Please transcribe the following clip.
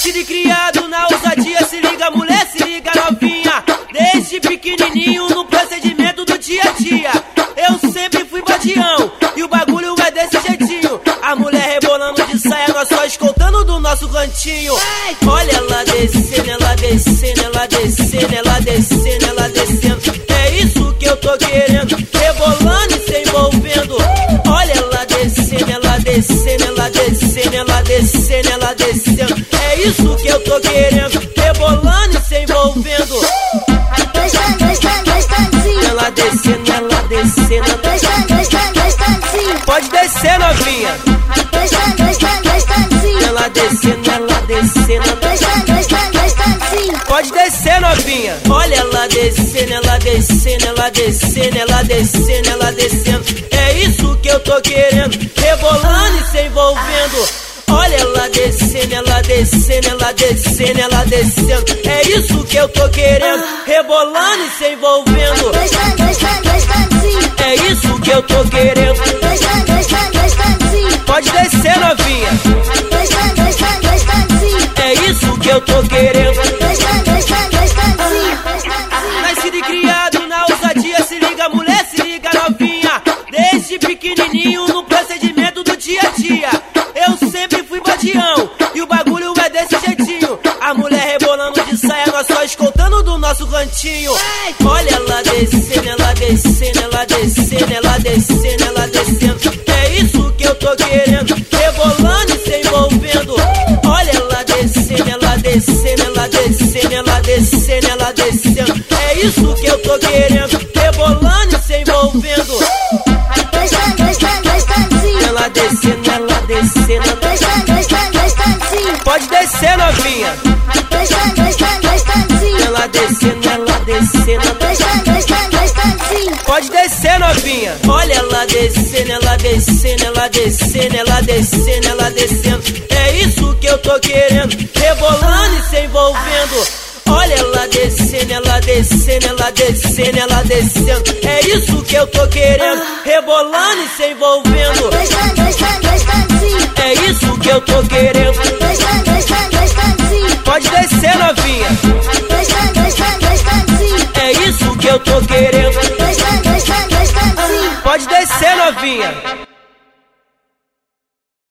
Nascido e criado na ousadia, se liga mulher, se liga novinha. Desde pequenininho no procedimento do dia a dia. Eu sempre fui badião e o bagulho é desse jeitinho. A mulher rebolando de saia, nós só escoltando do nosso cantinho. Olha ela descendo, ela descendo, ela descendo, ela descendo, ela descendo. É isso que eu tô querendo, rebolando e se envolvendo. Olha ela descendo, ela descendo, ela descendo, ela descendo, ela descendo. É isso que eu tô querendo, rebolando e se envolvendo. Ela descendo, ela descendo. Pode descer, novinha. Ela descendo, ela descendo. Pode descer, novinha. Olha ela descendo, ela descendo, ela descendo, ela descendo, ela descendo. É isso que eu tô querendo, rebolando e se envolvendo. Olha ela descendo, ela descendo, ela descendo, ela descendo. É isso que eu tô querendo, rebolando e se envolvendo. É isso que eu tô querendo. Pode descer, novinha. É isso que eu tô querendo. Nascido e criado na ousadia, se liga mulher, se liga novinha. Desde pequenininho no procedimento do dia a dia. Eu sempre fui badião e o bagulho é desse jeitinho. A mulher rebolando de saia, nós só escoltando do nosso cantinho. Olha ela descendo, ela descendo, ela descendo, ela descendo, ela descendo. É isso que eu tô querendo, rebolando e se envolvendo. Olha ela descendo, ela descendo, ela descendo, ela descendo, ela descendo. É isso que eu tô querendo, rebolando e se envolvendo. Ela descendo, ela descendo. Pode descer, novinha. Ela descendo, ela descendo. Pode descer, novinha. Olha ela descendo, ela descendo, ela descendo, ela descendo, ela descendo. É isso que eu tô querendo, rebolando e se envolvendo. Olha ela descendo, ela descendo, ela descendo, ela descendo. É isso que eu tô querendo, rebolando e se envolvendo. É isso que eu tô querendo. Pode descer, novinha. É isso que eu tô querendo. Pode descer, novinha.